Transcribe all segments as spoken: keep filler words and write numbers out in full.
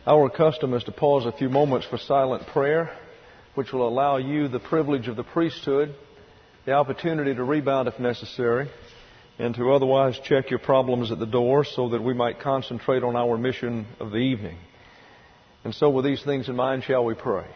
Our custom is to pause a few moments for silent prayer, which will allow you the privilege of the priesthood, the opportunity to rebound if necessary, and to otherwise check your problems at the door so that we might concentrate on our mission of the evening. And so with these things in mind, shall we pray?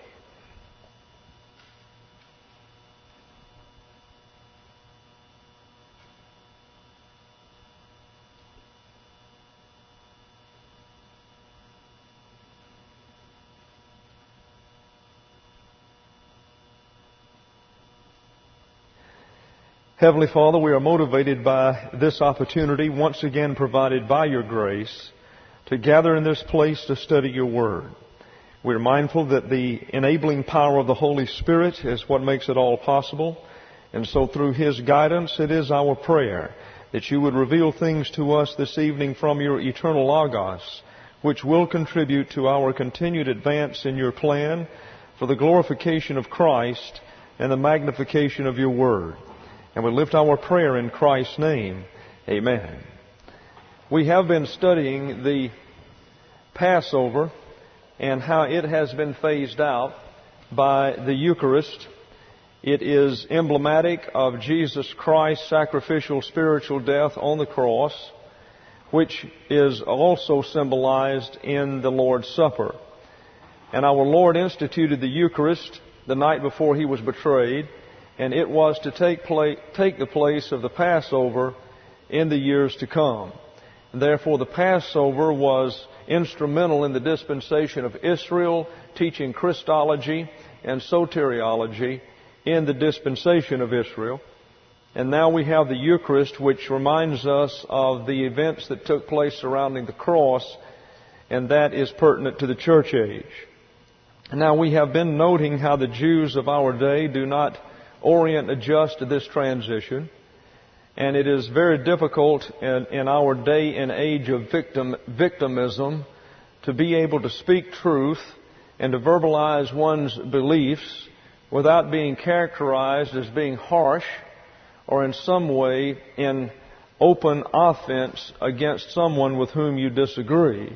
Heavenly Father, we are motivated by this opportunity, once again provided by your grace, to gather in this place to study your Word. We are mindful that the enabling power of the Holy Spirit is what makes it all possible. And so through His guidance, it is our prayer that you would reveal things to us this evening from your eternal Logos, which will contribute to our continued advance in your plan for the glorification of Christ and the magnification of your Word. And we lift our prayer in Christ's name. Amen. We have been studying the Passover and how it has been phased out by the Eucharist. It is emblematic of Jesus Christ's sacrificial spiritual death on the cross, which is also symbolized in the Lord's Supper. And our Lord instituted the Eucharist the night before He was betrayed, and it was to take place, take the place of the Passover in the years to come. And therefore, the Passover was instrumental in the dispensation of Israel, teaching Christology and soteriology in the dispensation of Israel. And now we have the Eucharist, which reminds us of the events that took place surrounding the cross, and that is pertinent to the church age. Now, we have been noting how the Jews of our day do not orient, adjust to this transition. And it is very difficult in, in our day and age of victim, victimism to be able to speak truth and to verbalize one's beliefs without being characterized as being harsh or in some way in open offense against someone with whom you disagree.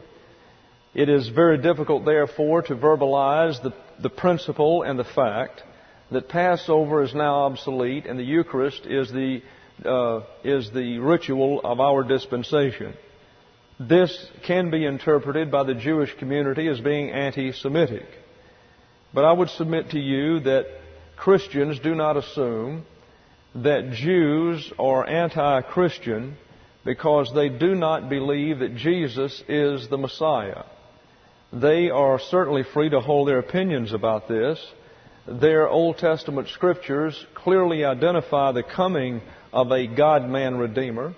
It is very difficult, therefore, to verbalize the, the principle and the fact that Passover is now obsolete and the Eucharist is the uh, is the ritual of our dispensation. This can be interpreted by the Jewish community as being anti-Semitic. But I would submit to you that Christians do not assume that Jews are anti-Christian because they do not believe that Jesus is the Messiah. They are certainly free to hold their opinions about this. Their Old Testament scriptures clearly identify the coming of a God-man Redeemer.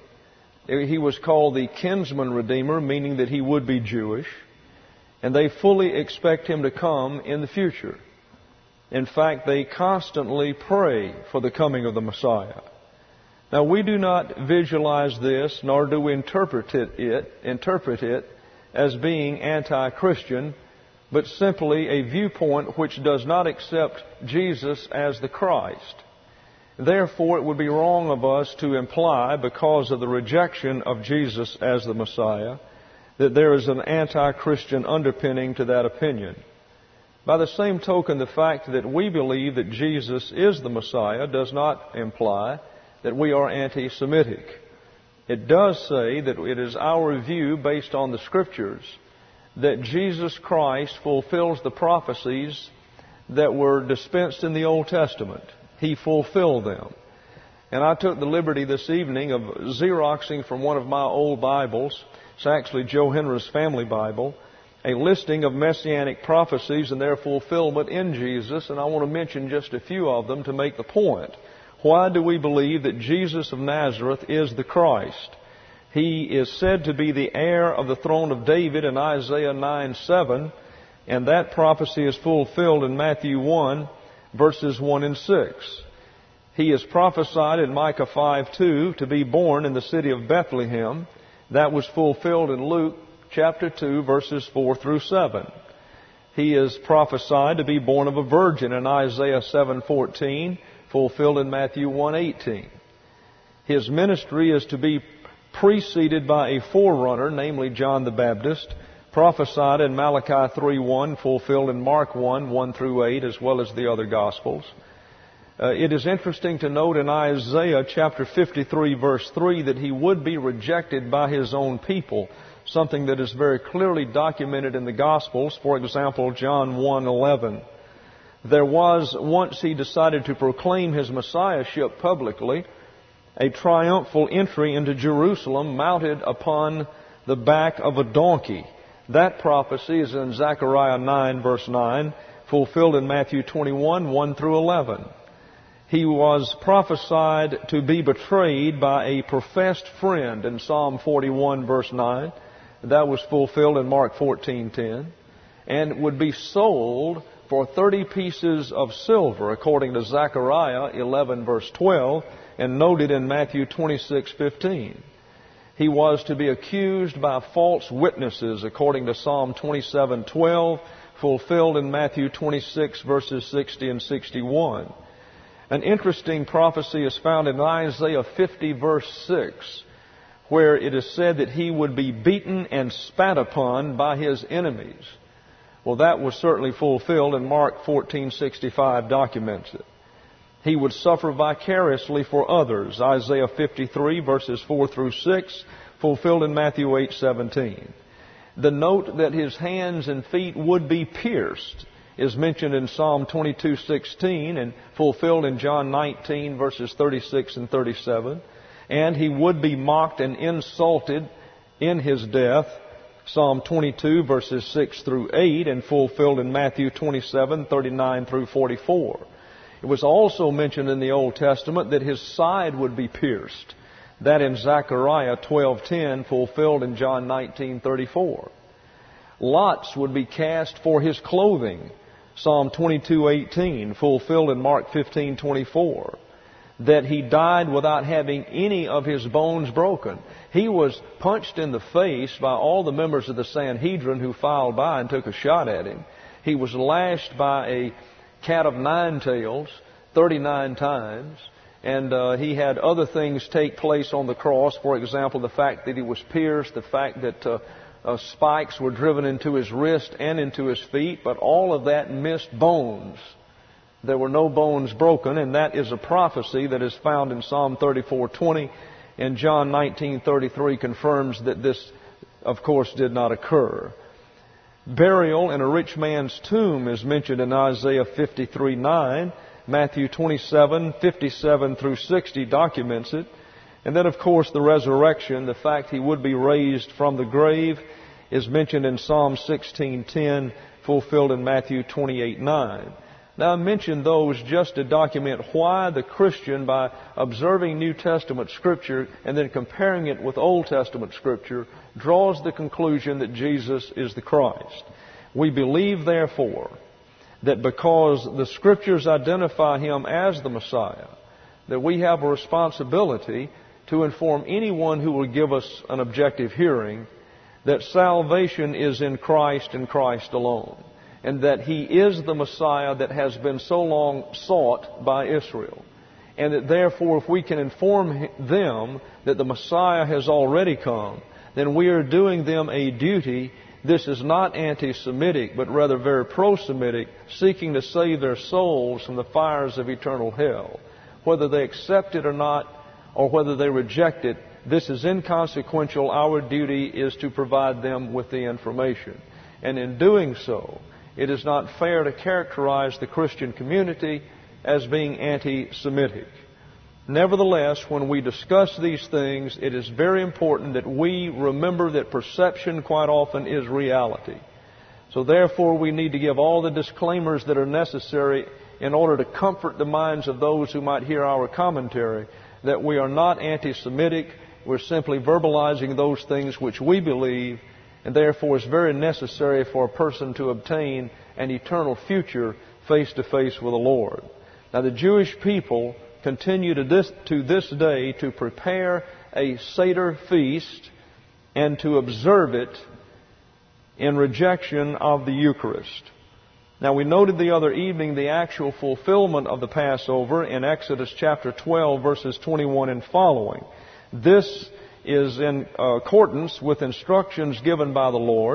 He was called the kinsman Redeemer, meaning that He would be Jewish. And they fully expect Him to come in the future. In fact, they constantly pray for the coming of the Messiah. Now, we do not visualize this, nor do we interpret it, interpret it as being anti-Christian, but simply a viewpoint which does not accept Jesus as the Christ. Therefore, it would be wrong of us to imply, because of the rejection of Jesus as the Messiah, that there is an anti-Christian underpinning to that opinion. By the same token, the fact that we believe that Jesus is the Messiah does not imply that we are anti-Semitic. It does say that it is our view, based on the Scriptures, that Jesus Christ fulfills the prophecies that were dispensed in the Old Testament. He fulfilled them. And I took the liberty this evening of Xeroxing from one of my old Bibles, it's actually Joe Henry's family Bible, a listing of messianic prophecies and their fulfillment in Jesus, and I want to mention just a few of them to make the point. Why do we believe that Jesus of Nazareth is the Christ? He is said to be the heir of the throne of David in Isaiah nine seven, and that prophecy is fulfilled in Matthew one, verses one and six. He is prophesied in Micah five two to be born in the city of Bethlehem. That was fulfilled in Luke chapter two, verses four through seven. He is prophesied to be born of a virgin in Isaiah seven fourteen, fulfilled in Matthew one eighteen. His ministry is to be preceded by a forerunner, namely John the Baptist, prophesied in Malachi three one, fulfilled in Mark one, one through eight, as well as the other Gospels. Uh, it is interesting to note in Isaiah chapter fifty-three, verse three, that he would be rejected by his own people, something that is very clearly documented in the Gospels. For example, John one eleven. There was, once he decided to proclaim his messiahship publicly, a triumphal entry into Jerusalem mounted upon the back of a donkey. That prophecy is in Zechariah nine, verse nine, fulfilled in Matthew twenty-one, one through eleven. He was prophesied to be betrayed by a professed friend in Psalm forty-one, verse nine. That was fulfilled in Mark fourteen ten. And would be sold for thirty pieces of silver, according to Zechariah eleven, verse twelve, and noted in Matthew twenty-six fifteen. He was to be accused by false witnesses, according to Psalm twenty-seven twelve, fulfilled in Matthew twenty-six, verses sixty and sixty-one. An interesting prophecy is found in Isaiah fifty, verse six, where it is said that he would be beaten and spat upon by his enemies. Well, that was certainly fulfilled, and Mark fourteen sixty-five documents it. He would suffer vicariously for others. Isaiah fifty-three, verses four through six, fulfilled in Matthew eight seventeen. The note that his hands and feet would be pierced is mentioned in Psalm twenty-two sixteen and fulfilled in John nineteen, verses thirty-six and thirty-seven. And he would be mocked and insulted in his death. Psalm twenty-two, verses six through eight, and fulfilled in Matthew twenty-seven, thirty-nine through forty-four. It was also mentioned in the Old Testament that his side would be pierced. That in Zechariah twelve ten, fulfilled in John nineteen thirty-four. Lots would be cast for his clothing. Psalm twenty-two eighteen, fulfilled in Mark fifteen twenty-four. That he died without having any of his bones broken. He was punched in the face by all the members of the Sanhedrin who filed by and took a shot at him. He was lashed by a cat of nine tails thirty-nine times. And uh, he had other things take place on the cross. For example, the fact that he was pierced, the fact that uh, uh, spikes were driven into his wrist and into his feet. But all of that missed bones. There were no bones broken, and that is a prophecy that is found in Psalm thirty-four twenty, and John nineteen thirty-three confirms that this, of course, did not occur. Burial in a rich man's tomb is mentioned in Isaiah fifty-three nine. Matthew twenty-seven, fifty-seven through sixty documents it. And then, of course, the resurrection, the fact he would be raised from the grave, is mentioned in Psalm sixteen ten, fulfilled in Matthew twenty-eight nine. Now, I mention those just to document why the Christian, by observing New Testament Scripture and then comparing it with Old Testament Scripture, draws the conclusion that Jesus is the Christ. We believe, therefore, that because the Scriptures identify Him as the Messiah, that we have a responsibility to inform anyone who will give us an objective hearing that salvation is in Christ and Christ alone, and that He is the Messiah that has been so long sought by Israel. And that therefore, if we can inform them that the Messiah has already come, then we are doing them a duty. This is not anti-Semitic, but rather very pro-Semitic, seeking to save their souls from the fires of eternal hell. Whether they accept it or not, or whether they reject it, this is inconsequential. Our duty is to provide them with the information. And in doing so, it is not fair to characterize the Christian community as being anti-Semitic. Nevertheless, when we discuss these things, it is very important that we remember that perception quite often is reality. So therefore, we need to give all the disclaimers that are necessary in order to comfort the minds of those who might hear our commentary, that we are not anti-Semitic. We're simply verbalizing those things which we believe, and therefore it's very necessary for a person to obtain an eternal future face to face with the Lord. Now, the Jewish people continue to this, to this day to prepare a Seder feast and to observe it in rejection of the Eucharist. Now, we noted the other evening the actual fulfillment of the Passover in Exodus chapter twelve, verses twenty-one and following. This is in accordance with instructions given by the Lord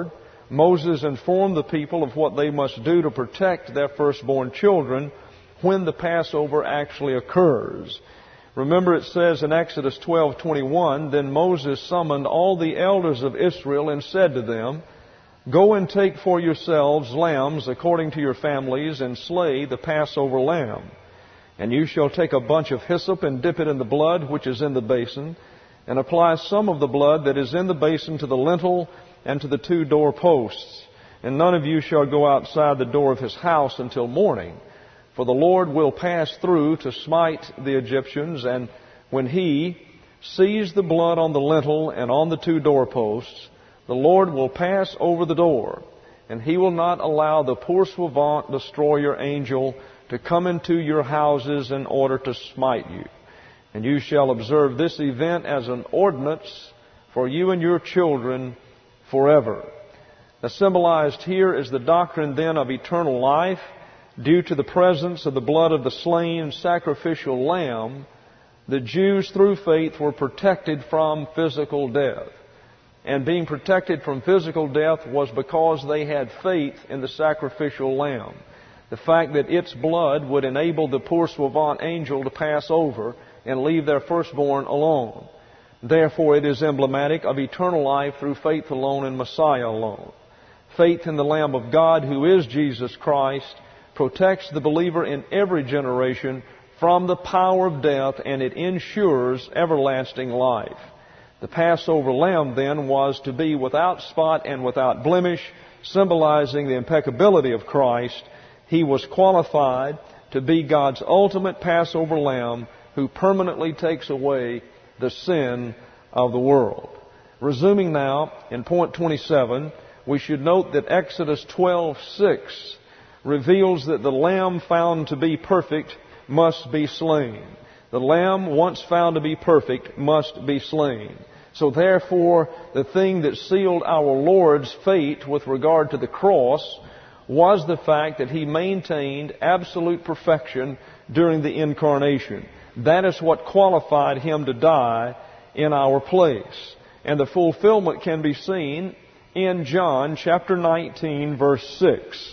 Moses informed the people of what they must do to protect their firstborn children when the Passover actually occurs. Remember, it says in Exodus twelve twenty-one, "Then Moses summoned all the elders of Israel and said to them, 'Go and take for yourselves lambs according to your families, and slay the Passover lamb. And you shall take a bunch of hyssop and dip it in the blood which is in the basin, and apply some of the blood that is in the basin to the lintel and to the two doorposts. And none of you shall go outside the door of his house until morning. For the Lord will pass through to smite the Egyptians, and when he sees the blood on the lintel and on the two doorposts, the Lord will pass over the door, and he will not allow the poursuivant destroyer angel to come into your houses in order to smite you. And you shall observe this event as an ordinance for you and your children forever.'" Now, symbolized here is the doctrine then of eternal life. Due to the presence of the blood of the slain sacrificial lamb, the Jews through faith were protected from physical death. And being protected from physical death was because they had faith in the sacrificial lamb. The fact that its blood would enable the poursuivant angel to pass over and leave their firstborn alone. Therefore, it is emblematic of eternal life through faith alone in Messiah alone. Faith in the Lamb of God, who is Jesus Christ, protects the believer in every generation from the power of death, and it ensures everlasting life. The Passover lamb, then, was to be without spot and without blemish, symbolizing the impeccability of Christ. He was qualified to be God's ultimate Passover lamb who permanently takes away the sin of the world. Resuming now in point twenty-seven, we should note that Exodus twelve six reveals that the lamb found to be perfect must be slain. The lamb, once found to be perfect, must be slain. So therefore, the thing that sealed our Lord's fate with regard to the cross was the fact that He maintained absolute perfection during the incarnation. That is what qualified Him to die in our place. And the fulfillment can be seen in John chapter nineteen, verse six.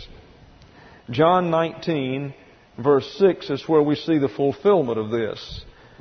John nineteen, verse six is where we see the fulfillment of this.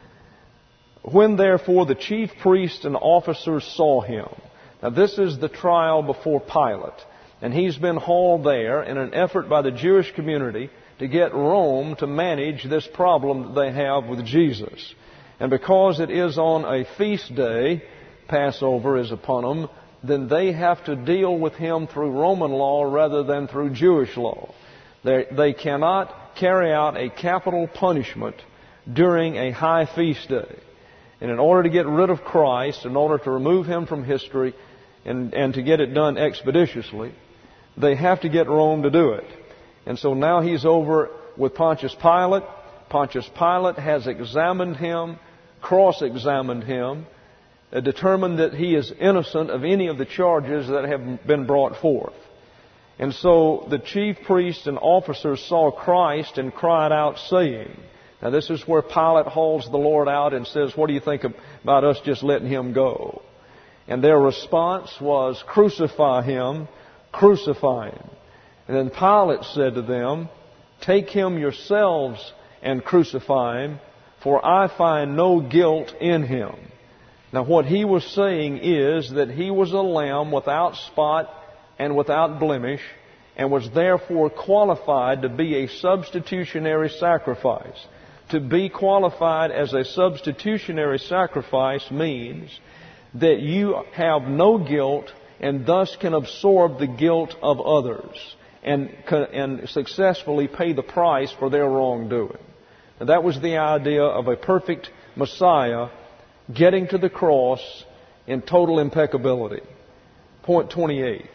"When therefore the chief priests and officers saw Him." Now this is the trial before Pilate. And he's been hauled there in an effort by the Jewish community to get Rome to manage this problem that they have with Jesus. And because it is on a feast day, Passover is upon them, then they have to deal with Him through Roman law rather than through Jewish law. They, they cannot carry out a capital punishment during a high feast day. And in order to get rid of Christ, in order to remove Him from history, and, and to get it done expeditiously, they have to get Rome to do it. And so now He's over with Pontius Pilate. Pontius Pilate has examined Him, cross-examined Him, uh, determined that He is innocent of any of the charges that have been brought forth. And so the chief priests and officers saw Christ and cried out, saying, now this is where Pilate hauls the Lord out and says, "What do you think about us just letting Him go?" And their response was, "Crucify Him, crucify Him." And then Pilate said to them, "Take Him yourselves and crucify Him, for I find no guilt in Him." Now what he was saying is that He was a lamb without spot and without blemish, and was therefore qualified to be a substitutionary sacrifice. To be qualified as a substitutionary sacrifice means that you have no guilt and thus can absorb the guilt of others and, and successfully pay the price for their wrongdoing. Now, that was the idea of a perfect Messiah getting to the cross in total impeccability. Point twenty-eight.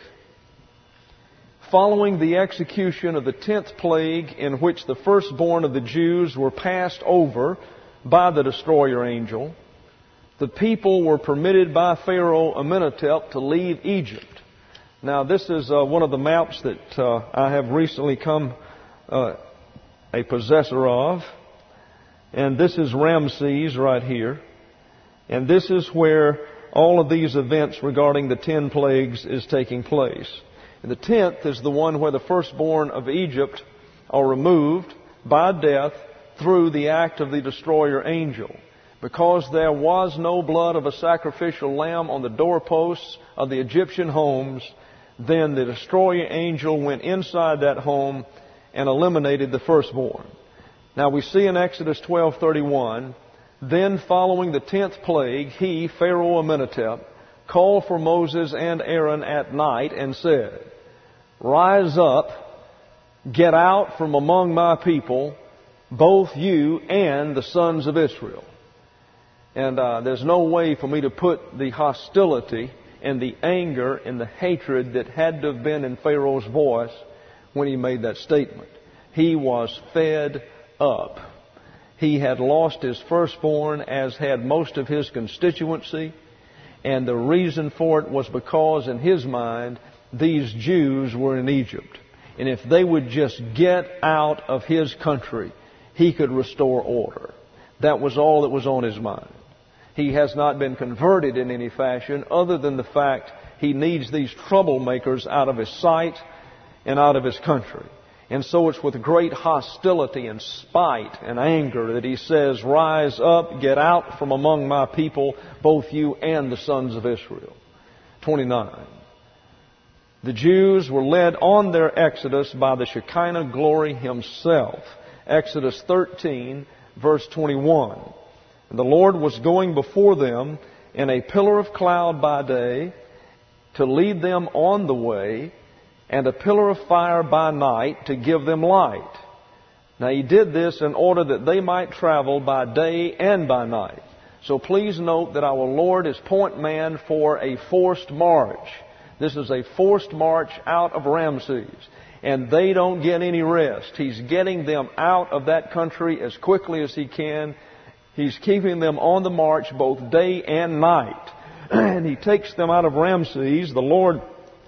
Following the execution of the tenth plague, in which the firstborn of the Jews were passed over by the destroyer angel, the people were permitted by Pharaoh Amenhotep to leave Egypt. Now, this is uh, one of the maps that uh, I have recently come uh, a possessor of. And this is Ramses right here. And this is where all of these events regarding the ten plagues is taking place. And the tenth is the one where the firstborn of Egypt are removed by death through the act of the destroyer angel. Because there was no blood of a sacrificial lamb on the doorposts of the Egyptian homes, then the destroyer angel went inside that home and eliminated the firstborn. Now we see in Exodus twelve thirty-one, then following the tenth plague, he, Pharaoh Amenhotep, called for Moses and Aaron at night and said, "Rise up, get out from among my people, both you and the sons of Israel." And uh, there's no way for me to put the hostility and the anger and the hatred that had to have been in Pharaoh's voice when he made that statement. He was fed up. He had lost his firstborn, as had most of his constituency. And the reason for it was because, in his mind, these Jews were in Egypt. And if they would just get out of his country, he could restore order. That was all that was on his mind. He has not been converted in any fashion other than the fact he needs these troublemakers out of his sight and out of his country. And so it's with great hostility and spite and anger that he says, "Rise up, get out from among my people, both you and the sons of Israel." twenty-nine. The Jews were led on their exodus by the Shekinah glory himself. Exodus thirteen, verse twenty-one. And the Lord was going before them in a pillar of cloud by day to lead them on the way, and a pillar of fire by night to give them light. Now he did this in order that they might travel by day and by night. So please note that our Lord is point man for a forced march. This is a forced march out of Ramses. And they don't get any rest. He's getting them out of that country as quickly as he can. He's keeping them on the march both day and night. And he takes them out of Ramses. The Lord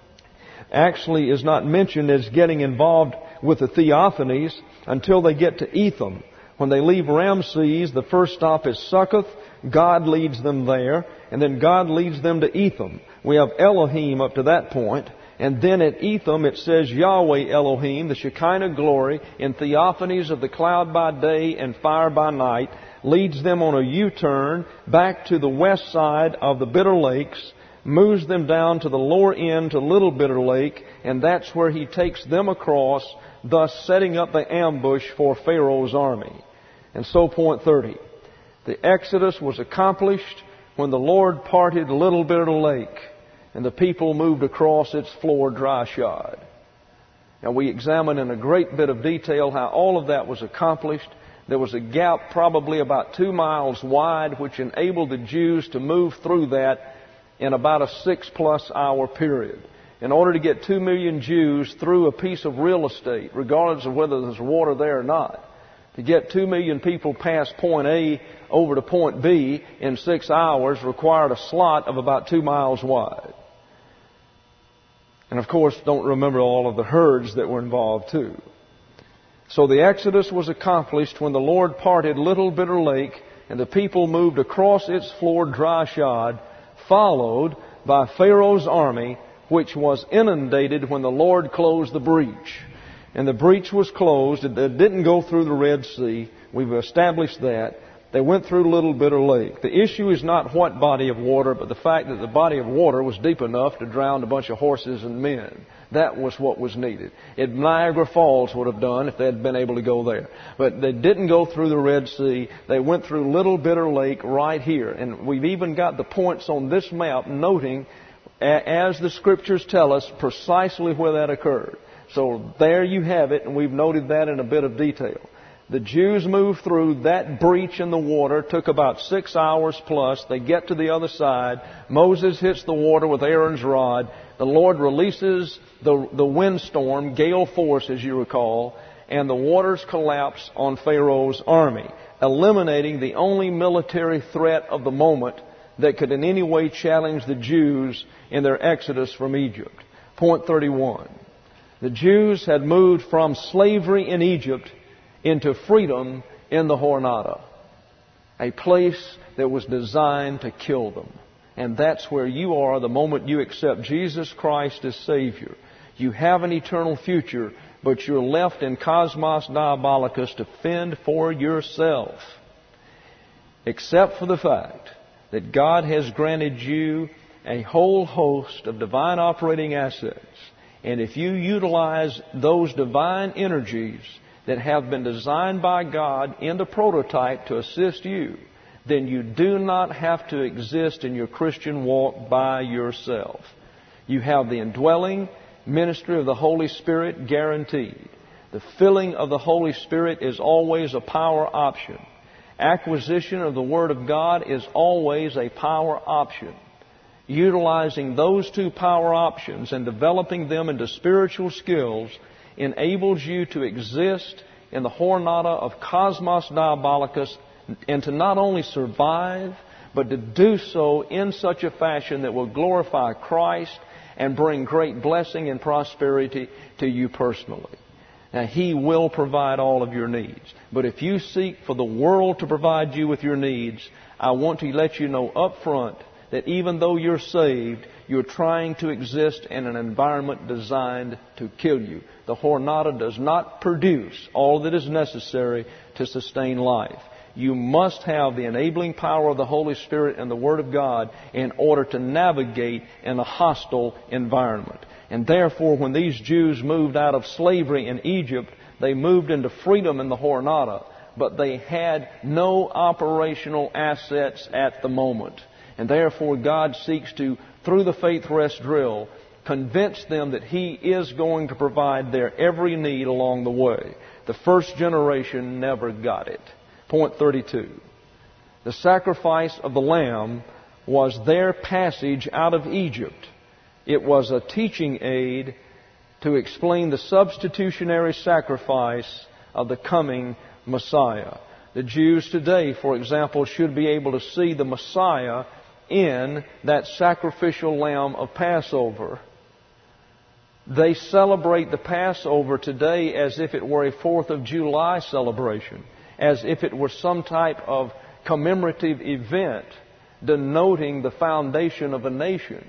actually is not mentioned as getting involved with the theophanies until they get to Etham. When they leave Ramses, the first stop is Succoth. God leads them there. And then God leads them to Etham. We have Elohim up to that point. And then at Etham it says Yahweh Elohim, the Shekinah glory, in theophanies of the cloud by day and fire by night, leads them on a U-turn back to the west side of the Bitter Lakes, moves them down to the lower end to Little Bitter Lake, and that's where he takes them across, thus setting up the ambush for Pharaoh's army. And so point thirty. The Exodus was accomplished when the Lord parted Little Bitter Lake, and the people moved across its floor dry-shod. Now we examine in a great bit of detail how all of that was accomplished. There was a gap probably about two miles wide, which enabled the Jews to move through that in about a six-plus hour period. In order to get two million Jews through a piece of real estate, regardless of whether there's water there or not, to get two million people past point A over to point B in six hours required a slot of about two miles wide. And of course, don't remember all of the herds that were involved too. So the Exodus was accomplished when the Lord parted Little Bitter Lake and the people moved across its floor dry-shod, followed by Pharaoh's army, which was inundated when the Lord closed the breach. And the breach was closed. It didn't go through the Red Sea. We've established that. They went through Little Bitter Lake. The issue is not what body of water, but the fact that the body of water was deep enough to drown a bunch of horses and men. That was what was needed. It Niagara Falls would have done if they had been able to go there. But they didn't go through the Red Sea. They went through Little Bitter Lake right here. And we've even got the points on this map noting, as the Scriptures tell us, precisely where that occurred. So there you have it, and we've noted that in a bit of detail. The Jews moved through that breach in the water, took about six hours plus. They get to the other side. Moses hits the water with Aaron's rod. The Lord releases the, the windstorm, gale force as you recall, and the waters collapse on Pharaoh's army, eliminating the only military threat of the moment that could in any way challenge the Jews in their exodus from Egypt. Point thirty-one. The Jews had moved from slavery in Egypt into freedom in the Jornada, a place that was designed to kill them. And that's where you are the moment you accept Jesus Christ as Savior. You have an eternal future, but you're left in Cosmos Diabolicus to fend for yourself. Except for the fact that God has granted you a whole host of divine operating assets. And if you utilize those divine energies that have been designed by God in the prototype to assist you, then you do not have to exist in your Christian walk by yourself. You have the indwelling ministry of the Holy Spirit guaranteed. The filling of the Holy Spirit is always a power option. Acquisition of the Word of God is always a power option. Utilizing those two power options and developing them into spiritual skills enables you to exist in the Jornada of Cosmos Diabolicus and to not only survive, but to do so in such a fashion that will glorify Christ and bring great blessing and prosperity to you personally. Now, He will provide all of your needs. But if you seek for the world to provide you with your needs, I want to let you know up front that even though you're saved, you're trying to exist in an environment designed to kill you. The Jornada does not produce all that is necessary to sustain life. You must have the enabling power of the Holy Spirit and the Word of God in order to navigate in a hostile environment. And therefore, when these Jews moved out of slavery in Egypt, they moved into freedom in the Jornada, but they had no operational assets at the moment. And therefore, God seeks to, through the Faith Rest drill, convince them that He is going to provide their every need along the way. The first generation never got it. Point thirty-two. The sacrifice of the lamb was their passage out of Egypt. It was a teaching aid to explain the substitutionary sacrifice of the coming Messiah. The Jews today, for example, should be able to see the Messiah in that sacrificial lamb of Passover. They celebrate the Passover today as if it were a fourth of July celebration, as if it were some type of commemorative event denoting the foundation of a nation.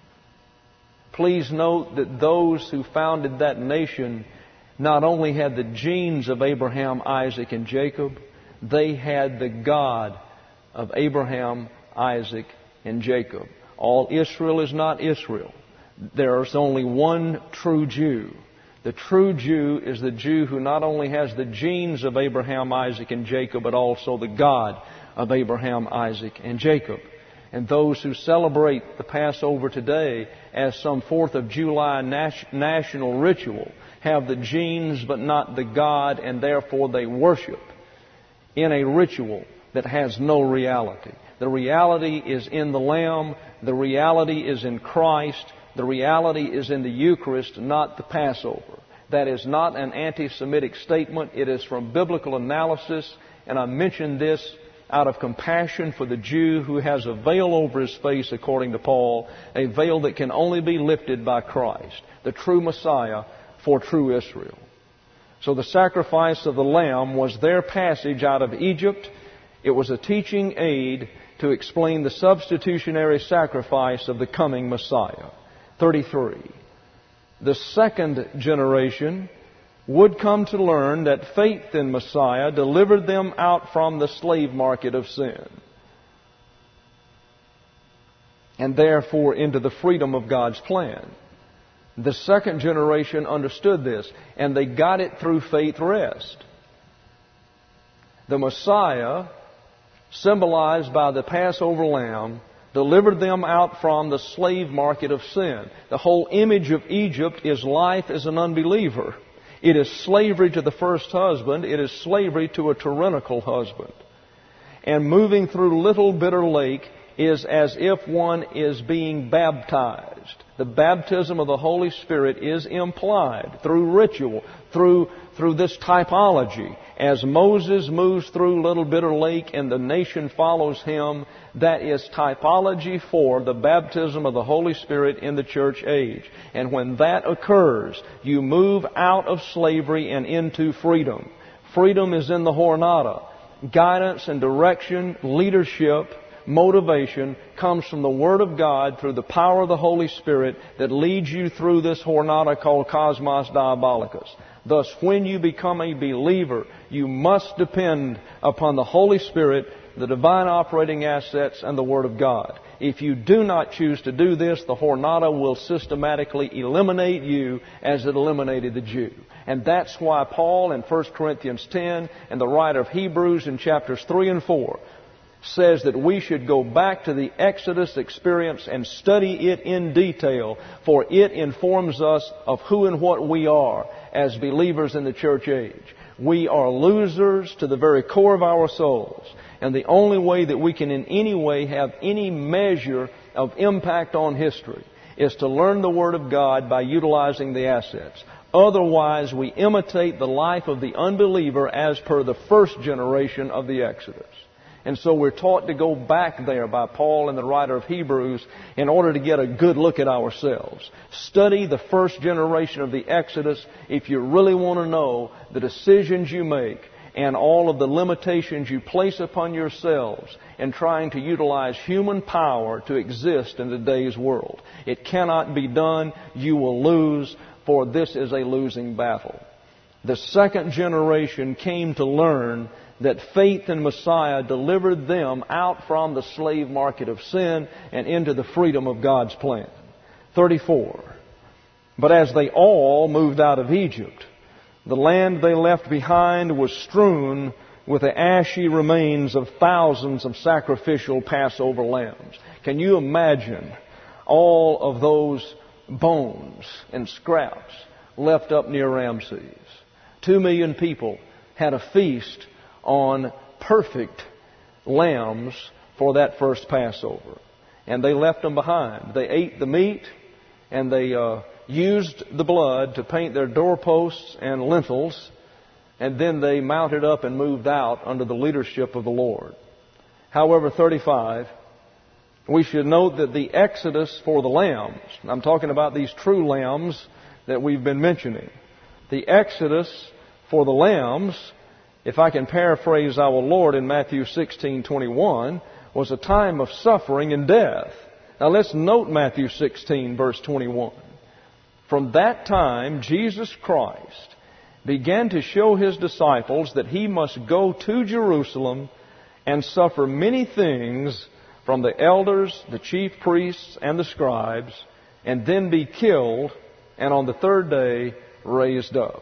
Please note that those who founded that nation not only had the genes of Abraham, Isaac, and Jacob, they had the God of Abraham, Isaac, and Jacob. All Israel is not Israel. There is only one true Jew. The true Jew is the Jew who not only has the genes of Abraham, Isaac, and Jacob, but also the God of Abraham, Isaac, and Jacob. And those who celebrate the Passover today as some fourth of July national ritual have the genes but not the God, and therefore they worship in a ritual that has no reality. The reality is in the Lamb. The reality is in Christ. The reality is in the Eucharist, not the Passover. That is not an anti-Semitic statement. It is from biblical analysis, and I mention this out of compassion for the Jew who has a veil over his face, according to Paul, a veil that can only be lifted by Christ, the true Messiah for true Israel. So the sacrifice of the Lamb was their passage out of Egypt. It was a teaching aid to explain the substitutionary sacrifice of the coming Messiah. thirty-three. The second generation would come to learn that faith in Messiah delivered them out from the slave market of sin, and therefore into the freedom of God's plan. The second generation understood this, and they got it through faith rest. The Messiah, symbolized by the Passover lamb, delivered them out from the slave market of sin. The whole image of Egypt is life as an unbeliever. It is slavery to the first husband. It is slavery to a tyrannical husband. And moving through Little Bitter Lake is as if one is being baptized. The baptism of the Holy Spirit is implied through ritual, through, through this typology. As Moses moves through Little Bitter Lake and the nation follows him, that is typology for the baptism of the Holy Spirit in the church age. And when that occurs, you move out of slavery and into freedom. Freedom is in the Jornada. Guidance and direction, leadership motivation comes from the Word of God through the power of the Holy Spirit that leads you through this Jornada called Cosmos Diabolicus. Thus, when you become a believer, you must depend upon the Holy Spirit, the divine operating assets, and the Word of God. If you do not choose to do this, the Jornada will systematically eliminate you as it eliminated the Jew. And that's why Paul in First Corinthians ten and the writer of Hebrews in chapters three and four says that we should go back to the Exodus experience and study it in detail, for it informs us of who and what we are as believers in the church age. We are losers to the very core of our souls. And the only way that we can in any way have any measure of impact on history is to learn the Word of God by utilizing the assets. Otherwise, we imitate the life of the unbeliever as per the first generation of the Exodus. And so we're taught to go back there by Paul and the writer of Hebrews in order to get a good look at ourselves. Study the first generation of the Exodus if you really want to know the decisions you make and all of the limitations you place upon yourselves in trying to utilize human power to exist in today's world. It cannot be done. You will lose, for this is a losing battle. The second generation came to learn that faith in Messiah delivered them out from the slave market of sin and into the freedom of God's plan. thirty-four. But as they all moved out of Egypt, the land they left behind was strewn with the ashy remains of thousands of sacrificial Passover lambs. Can you imagine all of those bones and scraps left up near Ramses? Two million people had a feast on perfect lambs for that first Passover. And they left them behind. They ate the meat and they uh, used the blood to paint their doorposts and lintels, and then they mounted up and moved out under the leadership of the Lord. However, thirty-five, we should note that the exodus for the lambs, I'm talking about these true lambs that we've been mentioning, the exodus for the lambs, if I can paraphrase our Lord in Matthew sixteen twenty-one, was a time of suffering and death. Now let's note Matthew sixteen verse twenty-one. From that time, Jesus Christ began to show His disciples that He must go to Jerusalem and suffer many things from the elders, the chief priests, and the scribes, and then be killed, and on the third day raised up.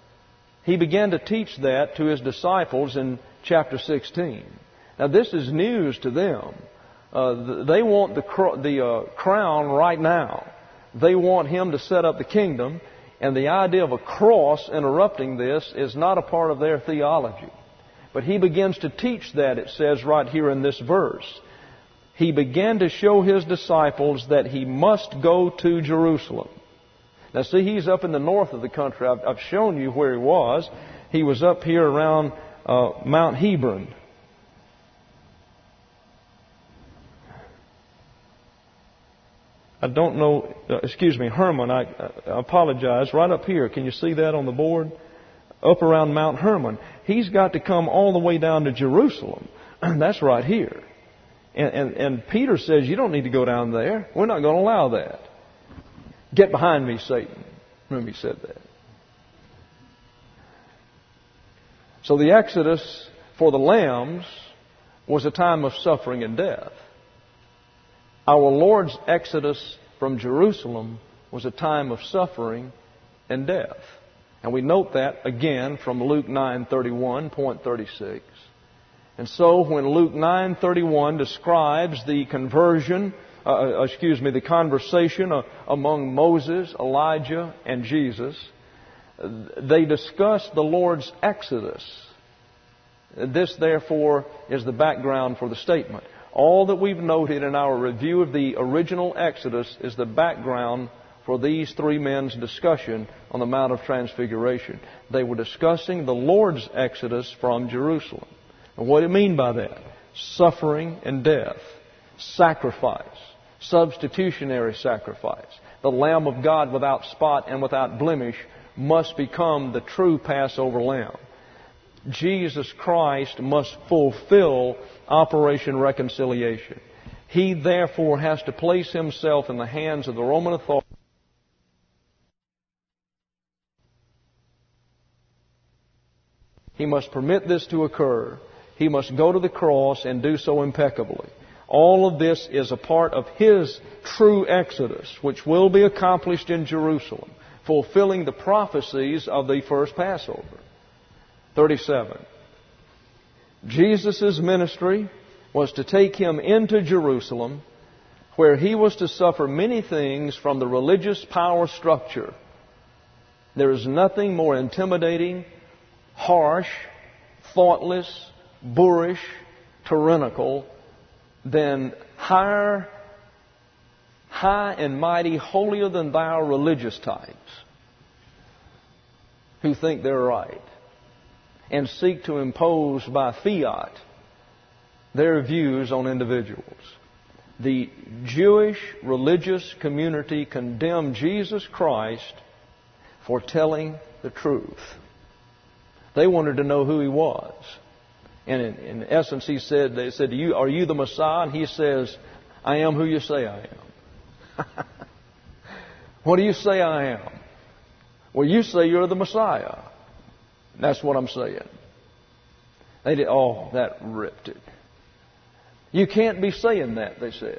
He began to teach that to His disciples in chapter sixteen. Now this is news to them. Uh, they want the, cr- the uh, crown right now. They want Him to set up the kingdom, and the idea of a cross interrupting this is not a part of their theology. But He begins to teach that, it says right here in this verse. He began to show His disciples that He must go to Jerusalem. Now see, He's up in the north of the country. I've, I've shown you where He was. He was up here around uh, Mount Hebron. I don't know, uh, excuse me, Hermon, I, I apologize, right up here. Can you see that on the board? Up around Mount Hermon. He's got to come all the way down to Jerusalem. That's right here. And, and, and Peter says, you don't need to go down there. We're not going to allow that. Get behind me, Satan. Remember He said that. So the Exodus for the lambs was a time of suffering and death. Our Lord's exodus from Jerusalem was a time of suffering and death. And we note that again from Luke nine thirty-one, point thirty-six. And so when Luke nine thirty-one describes the conversion, uh, excuse me, the conversation uh, among Moses, Elijah, and Jesus, they discuss the Lord's exodus. This, therefore, is the background for the statement. All that we've noted in our review of the original Exodus is the background for these three men's discussion on the Mount of Transfiguration. They were discussing the Lord's exodus from Jerusalem. And what do you mean by that? Suffering and death, sacrifice, substitutionary sacrifice. The Lamb of God without spot and without blemish must become the true Passover lamb. Jesus Christ must fulfill Operation Reconciliation. He therefore has to place Himself in the hands of the Roman authorities. He must permit this to occur. He must go to the cross and do so impeccably. All of this is a part of His true exodus, which will be accomplished in Jerusalem, fulfilling the prophecies of the first Passover. thirty-seven. Jesus' ministry was to take Him into Jerusalem, where He was to suffer many things from the religious power structure. There is nothing more intimidating, harsh, thoughtless, boorish, tyrannical than higher, high and mighty, holier-than-thou religious types who think they're right and seek to impose by fiat their views on individuals. The Jewish religious community condemned Jesus Christ for telling the truth. They wanted to know who He was. And in, in essence, He said, they said, you, are you the Messiah? And He says, I am who you say I am. What do you say I am? Well, you say you're the Messiah. That's what I'm saying. They did, oh, that ripped it. You can't be saying that, they said.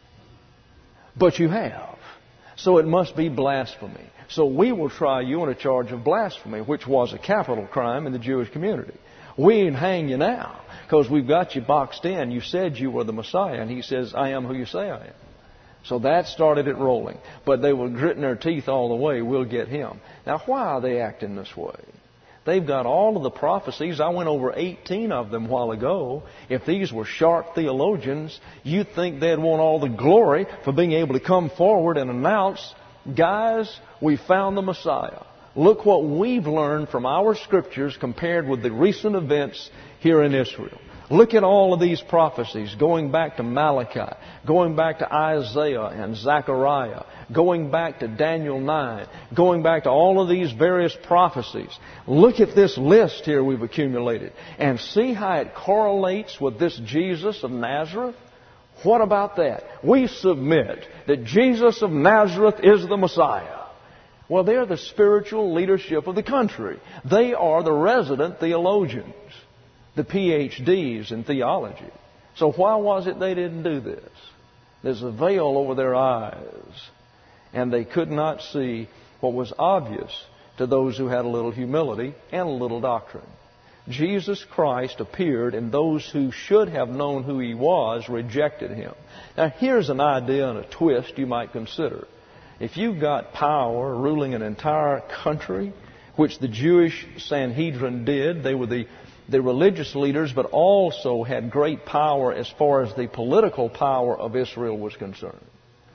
But you have. So it must be blasphemy. So we will try you on a charge of blasphemy, which was a capital crime in the Jewish community. We ain't hang you now because we've got you boxed in. You said you were the Messiah. And He says, I am who you say I am. So that started it rolling. But they were gritting their teeth all the way. We'll get Him. Now, why are they acting this way? They've got all of the prophecies. I went over eighteen of them a while ago. If these were sharp theologians, you'd think they'd want all the glory for being able to come forward and announce, guys, we found the Messiah. Look what we've learned from our Scriptures compared with the recent events here in Israel. Look at all of these prophecies going back to Malachi, going back to Isaiah and Zechariah, going back to Daniel nine, going back to all of these various prophecies. Look at this list here we've accumulated and see how it correlates with this Jesus of Nazareth. What about that? We submit that Jesus of Nazareth is the Messiah. Well, they're the spiritual leadership of the country. They are the resident theologians, the P H Ds in theology. So why was it they didn't do this? There's a veil over their eyes, and they could not see what was obvious to those who had a little humility and a little doctrine. Jesus Christ appeared, and those who should have known who He was rejected Him. Now, here's an idea and a twist you might consider. If you've got power ruling an entire country, which the Jewish Sanhedrin did, they were the, the religious leaders, but also had great power as far as the political power of Israel was concerned.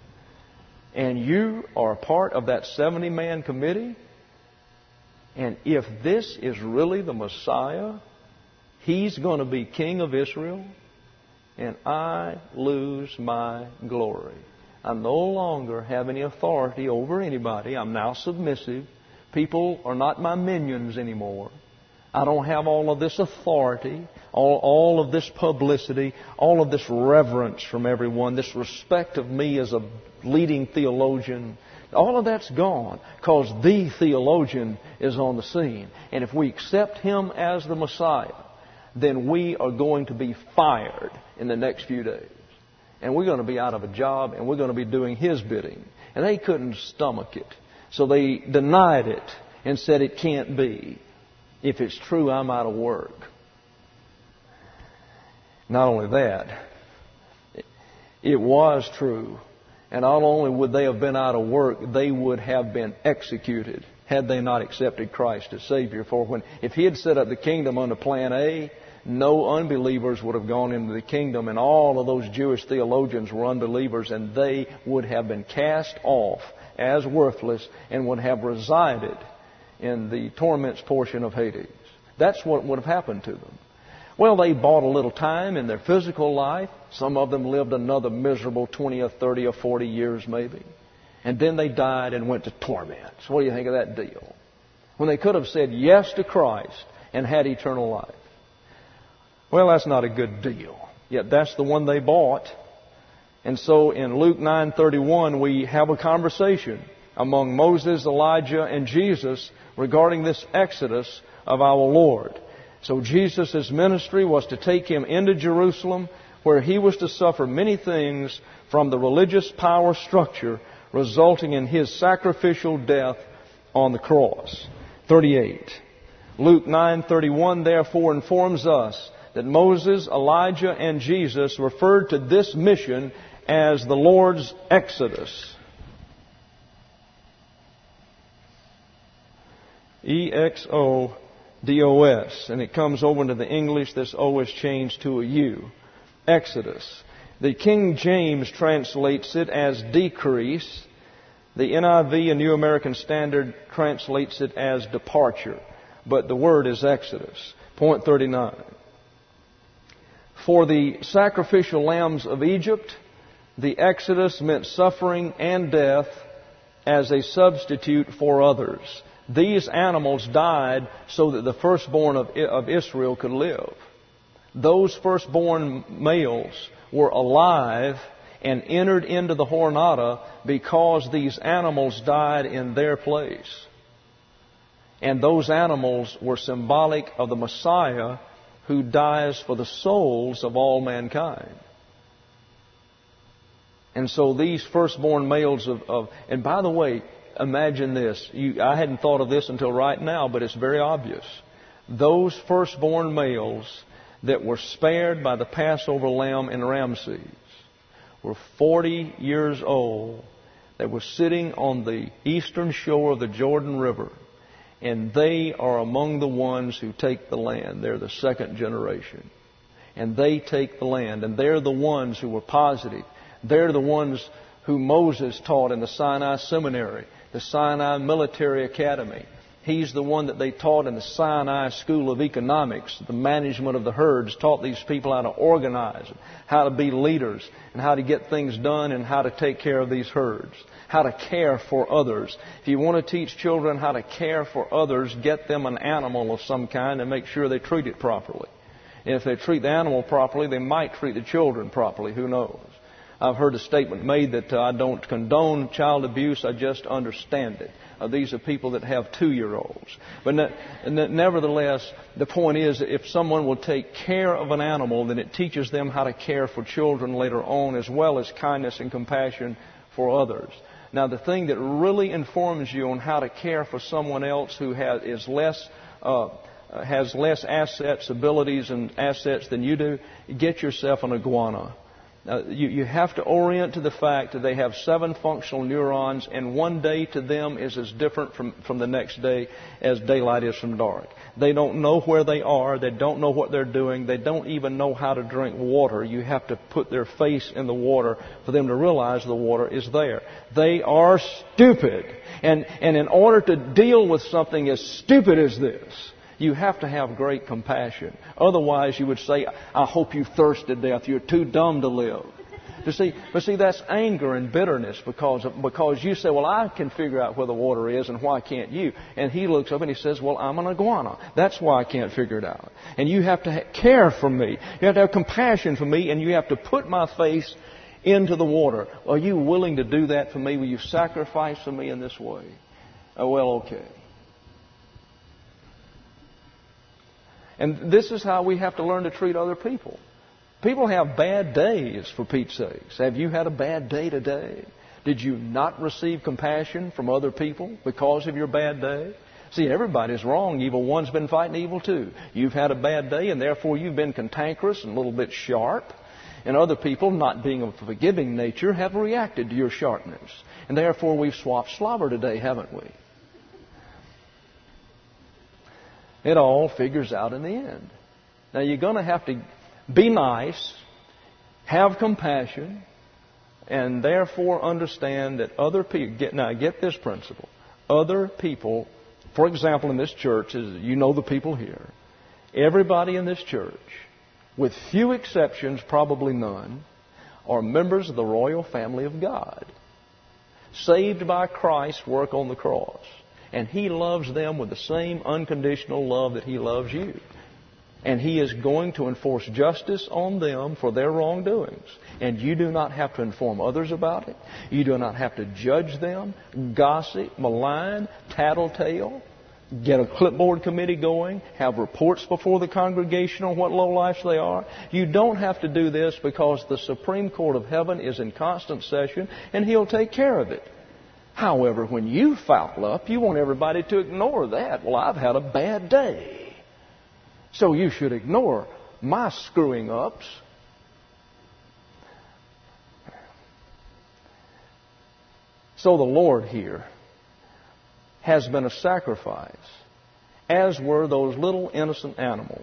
And you are a part of that seventy-man committee, and if this is really the Messiah, He's going to be King of Israel, and I lose my glory. I no longer have any authority over anybody. I'm now submissive. People are not my minions anymore. I don't have all of this authority, all, all of this publicity, all of this reverence from everyone, this respect of me as a leading theologian. All of that's gone because the theologian is on the scene. And if we accept Him as the Messiah, then we are going to be fired in the next few days. And we're going to be out of a job, and we're going to be doing His bidding. And they couldn't stomach it. So they denied it and said it can't be. If it's true, I'm out of work. Not only that, it was true. And not only would they have been out of work, they would have been executed had they not accepted Christ as Savior. For when, if He had set up the kingdom under Plan A, no unbelievers would have gone into the kingdom, and all of those Jewish theologians were unbelievers, and they would have been cast off as worthless and would have resided in the torments portion of Hades. That's what would have happened to them. Well, they bought a little time in their physical life. Some of them lived another miserable twenty or thirty or forty years maybe. And then they died and went to torments. What do you think of that deal? When they could have said yes to Christ and had eternal life. Well, that's not a good deal. Yet that's the one they bought. And so in Luke nine thirty-one, we have a conversation among Moses, Elijah, and Jesus regarding this exodus of our Lord. So Jesus' ministry was to take him into Jerusalem, where he was to suffer many things from the religious power structure, resulting in his sacrificial death on the cross. thirty-eight. Luke nine thirty-one therefore informs us that Moses, Elijah, and Jesus referred to this mission as the Lord's Exodus. E X O D O S. And it comes over into the English. This O is changed to a U. Exodus. The King James translates it as decrease. The N I V and New American Standard translates it as departure. But the word is Exodus. Point thirty-nine. For the sacrificial lambs of Egypt, the Exodus meant suffering and death as a substitute for others. These animals died so that the firstborn of Israel could live. Those firstborn males were alive and entered into the Jornada because these animals died in their place. And those animals were symbolic of the Messiah who dies for the souls of all mankind. And so these firstborn males of, of and by the way, imagine this. You, I hadn't thought of this until right now, but it's very obvious. Those firstborn males that were spared by the Passover lamb in Ramses were forty years old. They were sitting on the eastern shore of the Jordan River. And they are among the ones who take the land. They're the second generation. And they take the land. And they're the ones who were positive. They're the ones who Moses taught in the Sinai Seminary, the Sinai Military Academy. He's the one that they taught in the Sinai School of Economics, the management of the herds, taught these people how to organize, how to be leaders, and how to get things done, and how to take care of these herds, how to care for others. If you want to teach children how to care for others, get them an animal of some kind and make sure they treat it properly. And if they treat the animal properly, they might treat the children properly. Who knows? I've heard a statement made that uh, I don't condone child abuse, I just understand it. Uh, these are people that have two-year-olds. But ne- ne- nevertheless, the point is that if someone will take care of an animal, then it teaches them how to care for children later on, as well as kindness and compassion for others. Now, the thing that really informs you on how to care for someone else who has, is less, uh, has less assets, abilities, and assets than you do, get yourself an iguana. Now, you, you have to orient to the fact that they have seven functional neurons, and one day to them is as different from, from the next day as daylight is from dark. They don't know where they are. They don't know what they're doing. They don't even know how to drink water. You have to put their face in the water for them to realize the water is there. They are stupid. And, and in order to deal with something as stupid as this, you have to have great compassion. Otherwise, you would say, I hope you thirst to death. You're too dumb to live. You see, but see, that's anger and bitterness because of, because you say, well, I can figure out where the water is, and why can't you? And he looks up and he says, well, I'm an iguana. That's why I can't figure it out. And you have to ha- care for me. You have to have compassion for me, and you have to put my face into the water. Are you willing to do that for me? Will you sacrifice for me in this way? Oh, well, okay. And this is how we have to learn to treat other people. People have bad days, for Pete's sakes. Have you had a bad day today? Did you not receive compassion from other people because of your bad day? See, everybody's wrong. Evil one's been fighting evil too. You've had a bad day, and therefore you've been cantankerous and a little bit sharp. And other people, not being of a forgiving nature, have reacted to your sharpness. And therefore we've swapped slobber today, haven't we? It all figures out in the end. Now, you're going to have to be nice, have compassion, and therefore understand that other people, get, now get this principle, other people, for example, in this church, as you know the people here, everybody in this church, with few exceptions, probably none, are members of the royal family of God, saved by Christ's work on the cross. And He loves them with the same unconditional love that He loves you. And He is going to enforce justice on them for their wrongdoings. And you do not have to inform others about it. You do not have to judge them, gossip, malign, tattletale, get a clipboard committee going, have reports before the congregation on what lowlifes they are. You don't have to do this because the Supreme Court of Heaven is in constant session and He'll take care of it. However, when you foul up, you want everybody to ignore that. Well, I've had a bad day, so you should ignore my screwing ups. So the Lord here has been a sacrifice, as were those little innocent animals.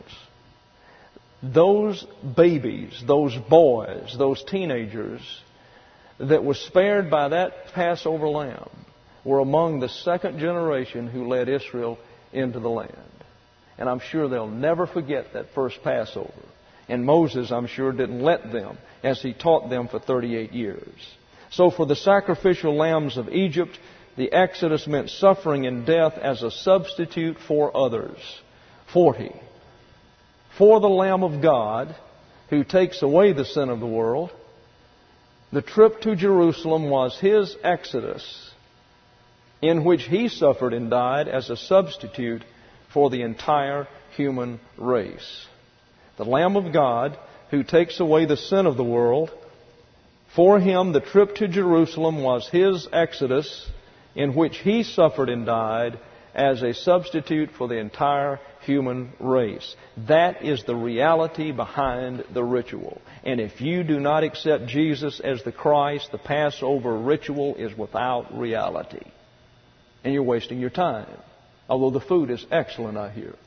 Those babies, those boys, those teenagers that were spared by that Passover lamb were among the second generation who led Israel into the land. And I'm sure they'll never forget that first Passover. And Moses, I'm sure, didn't let them as he taught them for thirty-eight years. So for the sacrificial lambs of Egypt, the Exodus meant suffering and death as a substitute for others. forty. For the Lamb of God, who takes away the sin of the world, the trip to Jerusalem was His Exodus, in which He suffered and died as a substitute for the entire human race. The Lamb of God, who takes away the sin of the world, for Him the trip to Jerusalem was His Exodus, in which He suffered and died as a substitute for the entire human race. That is the reality behind the ritual. And if you do not accept Jesus as the Christ, the Passover ritual is without reality. And you're wasting your time. Although the food is excellent, I hear.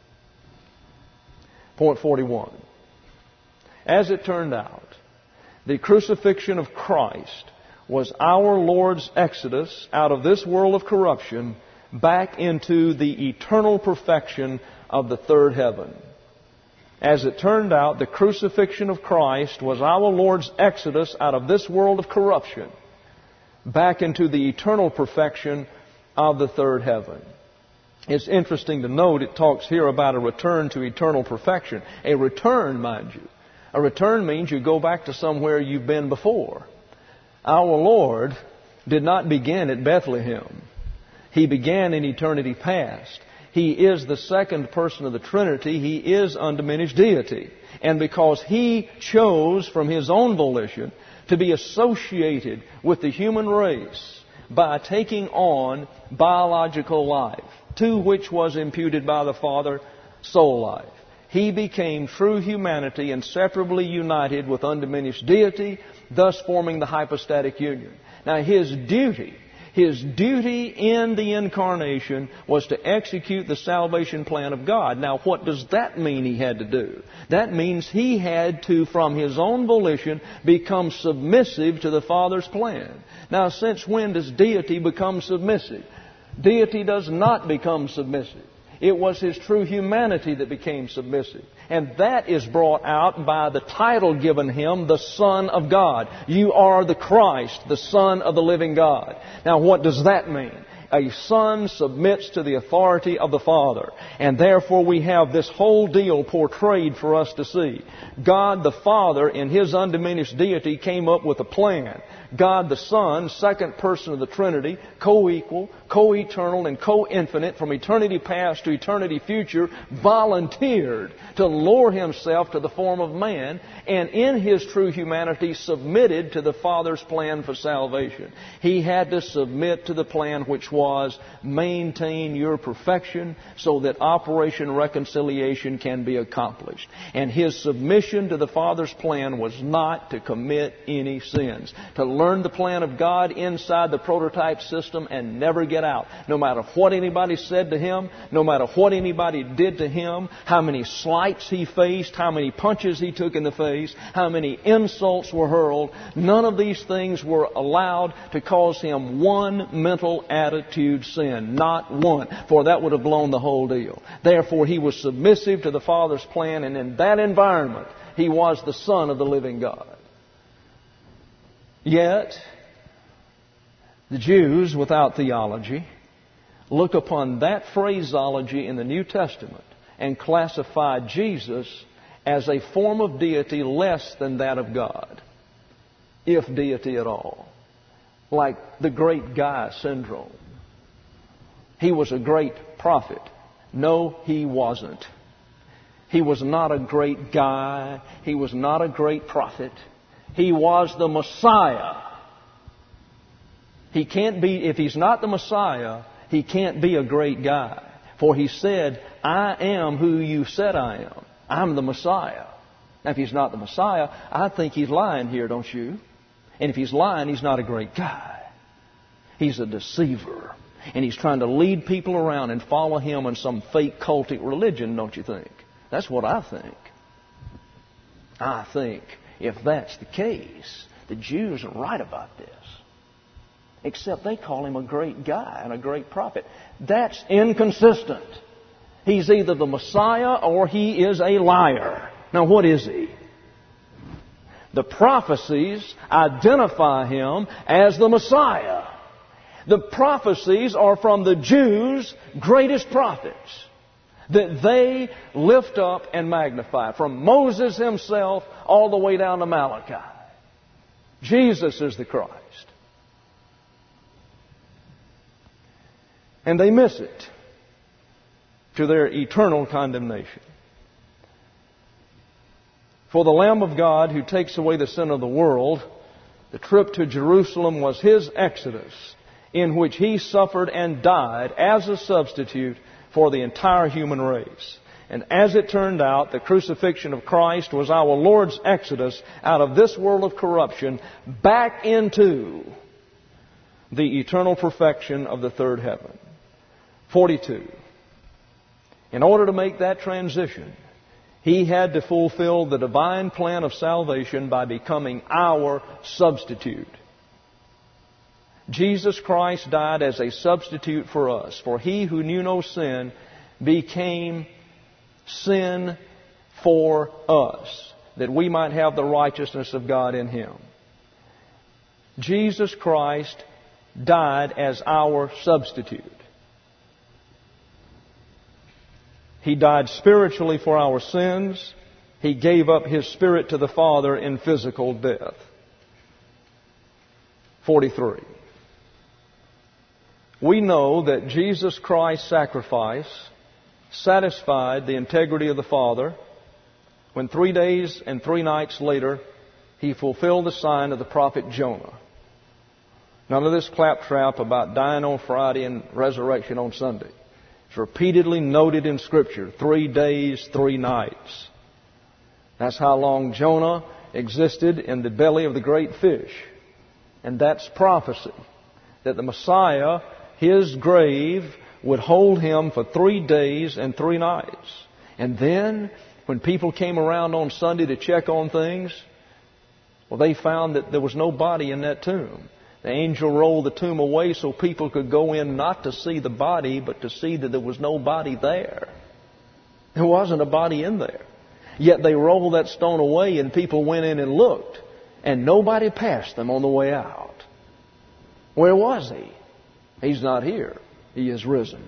Point forty-one. As it turned out, the crucifixion of Christ was our Lord's exodus out of this world of corruption back into the eternal perfection of the third heaven. As it turned out, the crucifixion of Christ was our Lord's exodus out of this world of corruption back into the eternal perfection of the third heaven. It's interesting to note it talks here about a return to eternal perfection. A return, mind you. A return means you go back to somewhere you've been before. Our Lord did not begin at Bethlehem. He began in eternity past. He is the second person of the Trinity. He is undiminished deity. And because He chose from His own volition to be associated with the human race by taking on biological life, to which was imputed by the Father soul life, He became true humanity, inseparably united with undiminished deity, thus forming the hypostatic union. Now His duty, His duty in the incarnation was to execute the salvation plan of God. Now what does that mean He had to do? That means He had to, from His own volition, become submissive to the Father's plan. Now since when does deity become submissive? Deity does not become submissive. It was His true humanity that became submissive. And that is brought out by the title given Him, the Son of God. You are the Christ, the Son of the living God. Now what does that mean? A son submits to the authority of the Father. And therefore we have this whole deal portrayed for us to see. God the Father, in His undiminished deity, came up with a plan. God the Son, second person of the Trinity, co-equal, co-eternal, and co-infinite from eternity past to eternity future, volunteered to lower Himself to the form of man, and in His true humanity submitted to the Father's plan for salvation. He had to submit to the plan which was maintain your perfection so that Operation Reconciliation can be accomplished. And His submission to the Father's plan was not to commit any sins. To learn the plan of God inside the prototype system and never get out. No matter what anybody said to Him, no matter what anybody did to Him, how many slights He faced, how many punches He took in the face, how many insults were hurled, none of these things were allowed to cause Him one mental attitude sin. Not one. For that would have blown the whole deal. Therefore, He was submissive to the Father's plan, and in that environment, He was the Son of the living God. Yet, the Jews, without theology, look upon that phraseology in the New Testament and classify Jesus as a form of deity less than that of God, if deity at all. Like the great guy syndrome. He was a great prophet. No, he wasn't. He was not a great guy. He was not a great prophet. He was the Messiah. He can't be, if He's not the Messiah, He can't be a great guy. For He said, I am who you said I am. I'm the Messiah. Now, if He's not the Messiah, I think He's lying here, don't you? And if He's lying, He's not a great guy. He's a deceiver. And He's trying to lead people around and follow Him in some fake cultic religion, don't you think? That's what I think. I think if that's the case, the Jews are right about this. Except they call Him a great guy and a great prophet. That's inconsistent. He's either the Messiah or He is a liar. Now, what is He? The prophecies identify Him as the Messiah. The prophecies are from the Jews' greatest prophets that they lift up and magnify, from Moses himself all the way down to Malachi. Jesus is the Christ. And they miss it to their eternal condemnation. For the Lamb of God who takes away the sin of the world, the trip to Jerusalem was His exodus, in which He suffered and died as a substitute for the entire human race. And as it turned out, the crucifixion of Christ was our Lord's exodus out of this world of corruption back into the eternal perfection of the third heaven. forty-two. In order to make that transition, He had to fulfill the divine plan of salvation by becoming our substitute. Jesus Christ died as a substitute for us. For He who knew no sin became sin for us, that we might have the righteousness of God in Him. Jesus Christ died as our substitute. He died spiritually for our sins. He gave up His Spirit to the Father in physical death. forty-three. We know that Jesus Christ's sacrifice satisfied the integrity of the Father when three days and three nights later He fulfilled the sign of the prophet Jonah. None of this claptrap about dying on Friday and resurrection on Sunday. It's repeatedly noted in Scripture. Three days, three nights. That's how long Jonah existed in the belly of the great fish. And that's prophecy. That the Messiah, His grave would hold Him for three days and three nights. And then, when people came around on Sunday to check on things, well, they found that there was no body in that tomb. The angel rolled the tomb away so people could go in not to see the body, but to see that there was no body there. There wasn't a body in there. Yet they rolled that stone away and people went in and looked, and nobody passed them on the way out. Where was He? He's not here. He is risen.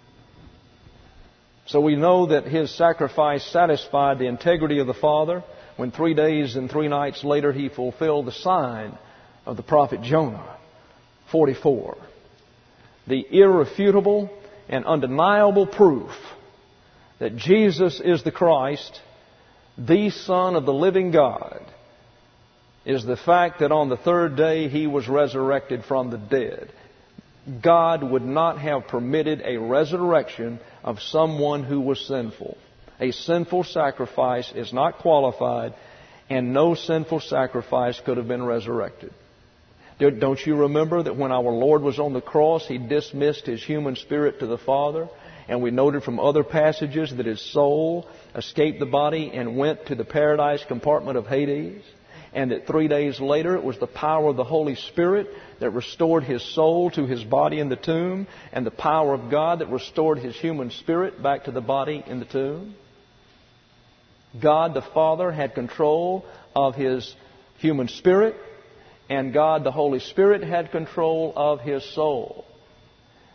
So we know that His sacrifice satisfied the integrity of the Father when three days and three nights later He fulfilled the sign of the prophet Jonah. forty-four. The irrefutable and undeniable proof that Jesus is the Christ, the Son of the living God, is the fact that on the third day He was resurrected from the dead. God would not have permitted a resurrection of someone who was sinful. A sinful sacrifice is not qualified, and no sinful sacrifice could have been resurrected. Don't you remember that when our Lord was on the cross, He dismissed His human spirit to the Father? And we noted from other passages that His soul escaped the body and went to the paradise compartment of Hades. And that three days later it was the power of the Holy Spirit that restored His soul to His body in the tomb, and the power of God that restored His human spirit back to the body in the tomb. God the Father had control of His human spirit, and God the Holy Spirit had control of His soul.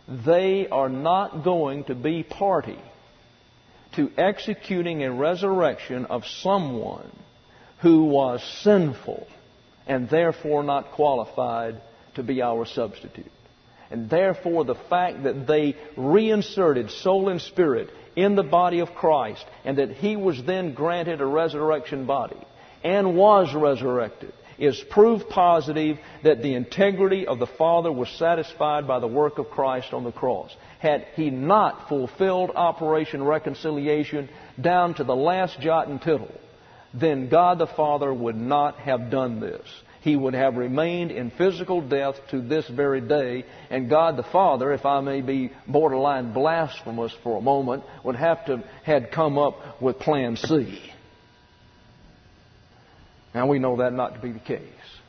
they are not going to be party to executing a resurrection of someone who was sinful and therefore not qualified to be our substitute. And therefore the fact that they reinserted soul and spirit in the body of Christ and that He was then granted a resurrection body and was resurrected is proof positive that the integrity of the Father was satisfied by the work of Christ on the cross. Had He not fulfilled Operation Reconciliation down to the last jot and tittle, then God the Father would not have done this. He would have remained in physical death to this very day, and God the Father, if I may be borderline blasphemous for a moment, would have to had come up with Plan C. Now we know that not to be the case.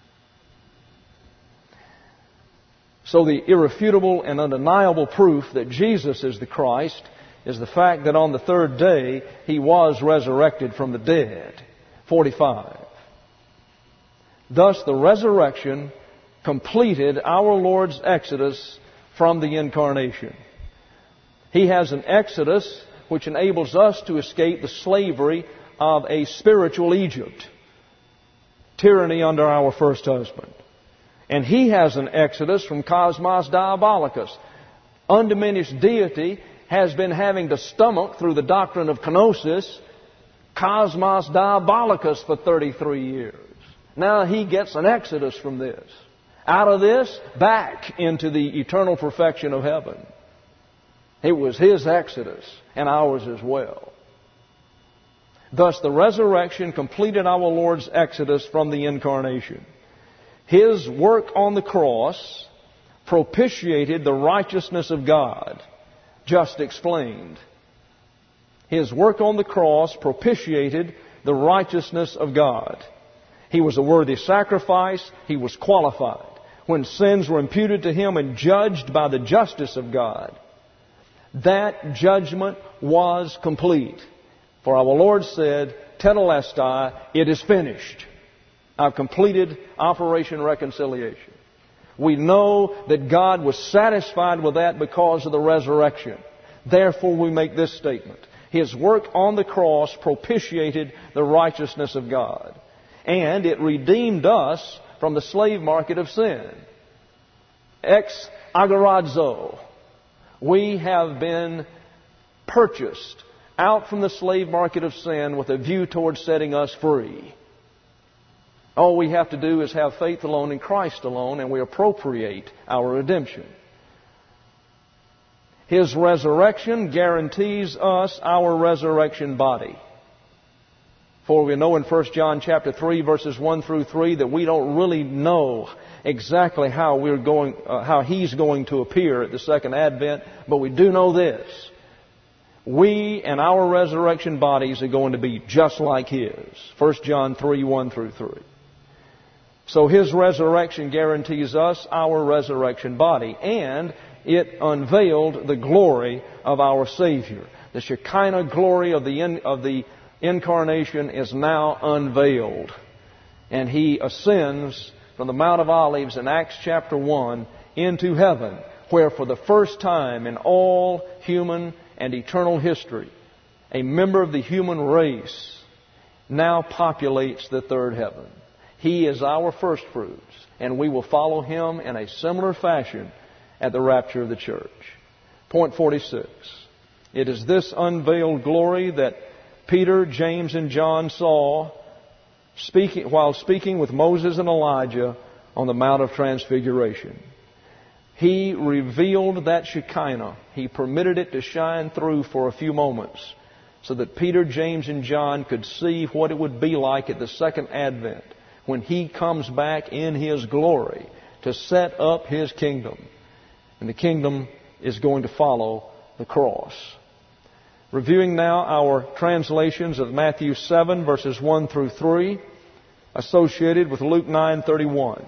So the irrefutable and undeniable proof that Jesus is the Christ is the fact that on the third day He was resurrected from the dead. forty-five. Thus the resurrection completed our Lord's exodus from the incarnation. He has an exodus which enables us to escape the slavery of a spiritual Egypt, tyranny under our first husband. And He has an exodus from Cosmos Diabolicus. Undiminished deity has been having to stomach through the doctrine of kenosis Cosmos Diabolicus for thirty-three years. Now He gets an exodus from this. Out of this, back into the eternal perfection of heaven. It was His exodus and ours as well. Thus the resurrection completed our Lord's exodus from the incarnation. His work on the cross propitiated the righteousness of God, just explained. His work on the cross propitiated the righteousness of God. He was a worthy sacrifice. He was qualified. When sins were imputed to Him and judged by the justice of God, that judgment was complete. For our Lord said, Tetelestai, it is finished. I've completed Operation Reconciliation. We know that God was satisfied with that because of the resurrection. Therefore we make this statement. His work on the cross propitiated the righteousness of God. And it redeemed us from the slave market of sin. Ex agorazo. We have been purchased out from the slave market of sin with a view towards setting us free. All we have to do is have faith alone in Christ alone, and we appropriate our redemption. His resurrection guarantees us our resurrection body. For we know in First John chapter three, verses one through three, that we don't really know exactly how we're going, uh, how He's going to appear at the second advent, but we do know this: we and our resurrection bodies are going to be just like His. First John three, one through three. So His resurrection guarantees us our resurrection body, and it unveiled the glory of our Savior. The Shekinah glory of the in, of the incarnation is now unveiled. And He ascends from the Mount of Olives in Acts chapter one into heaven, where for the first time in all human and eternal history, a member of the human race now populates the third heaven. He is our first fruits, and we will follow Him in a similar fashion at the rapture of the church. Point forty-six. It is this unveiled glory that Peter, James, and John saw speaking, while speaking with Moses and Elijah on the Mount of Transfiguration. He revealed that Shekinah. He permitted it to shine through for a few moments so that Peter, James, and John could see what it would be like at the second advent when He comes back in His glory to set up His kingdom. And the kingdom is going to follow the cross. Reviewing now our translations of Matthew seven, verses one through three, associated with Luke nine thirty-one.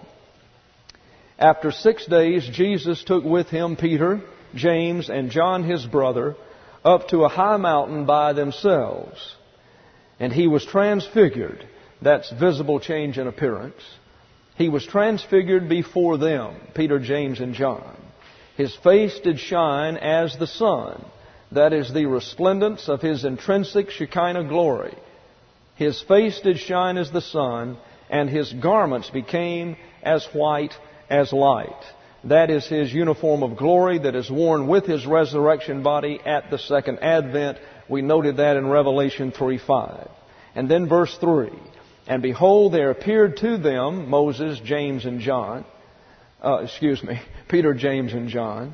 After six days, Jesus took with Him Peter, James, and John his brother up to a high mountain by themselves. And He was transfigured. That's visible change in appearance. He was transfigured before them, Peter, James, and John. His face did shine as the sun. That is the resplendence of His intrinsic Shekinah glory. His face did shine as the sun, and His garments became as white as light. That is His uniform of glory that is worn with His resurrection body at the second advent. We noted that in Revelation three five. And then verse three. And behold, there appeared to them Moses, James, and John. Uh, excuse me, Peter, James, and John.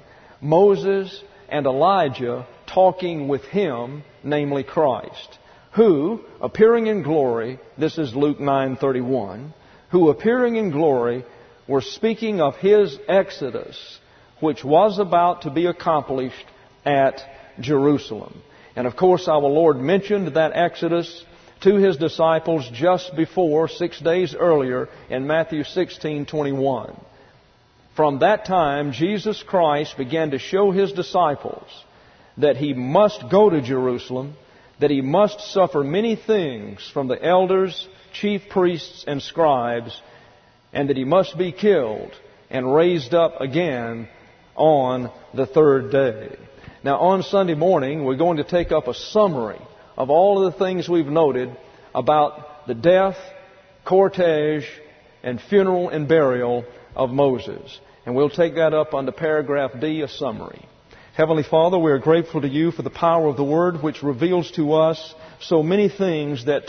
Moses and Elijah talking with Him, namely Christ, who, appearing in glory, this is Luke nine thirty-one, who appearing in glory were speaking of His exodus, which was about to be accomplished at Jerusalem. And of course our Lord mentioned that exodus to His disciples just before, six days earlier, in Matthew sixteen twenty-one. From that time, Jesus Christ began to show His disciples that He must go to Jerusalem, that He must suffer many things from the elders, chief priests, and scribes, and that He must be killed and raised up again on the third day. Now, on Sunday morning, we're going to take up a summary of all of the things we've noted about the death, cortege, and funeral and burial of Moses. And we'll take that up under paragraph D, a summary. Heavenly Father, we are grateful to You for the power of the Word, which reveals to us so many things that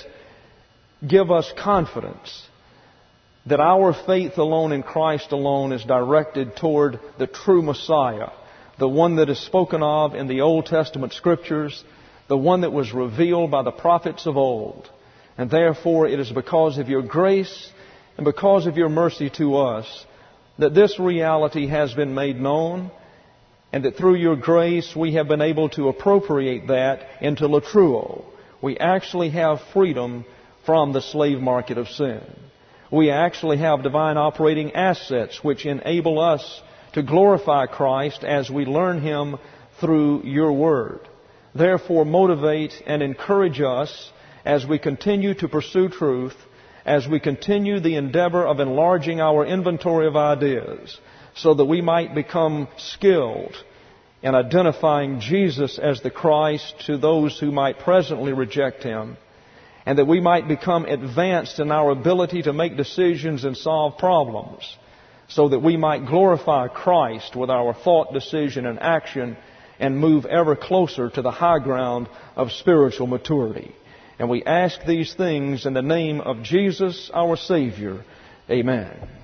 give us confidence that our faith alone in Christ alone is directed toward the true Messiah, the one that is spoken of in the Old Testament Scriptures, the one that was revealed by the prophets of old. And therefore it is because of Your grace and because of Your mercy to us that this reality has been made known, and that through Your grace we have been able to appropriate that into latruo. We actually have freedom from the slave market of sin. We actually have divine operating assets which enable us to glorify Christ as we learn Him through Your Word. Therefore, motivate and encourage us as we continue to pursue truth, as we continue the endeavor of enlarging our inventory of ideas, so that we might become skilled in identifying Jesus as the Christ to those who might presently reject Him, and that we might become advanced in our ability to make decisions and solve problems, so that we might glorify Christ with our thought, decision, and action, and move ever closer to the high ground of spiritual maturity. And we ask these things in the name of Jesus, our Savior. Amen.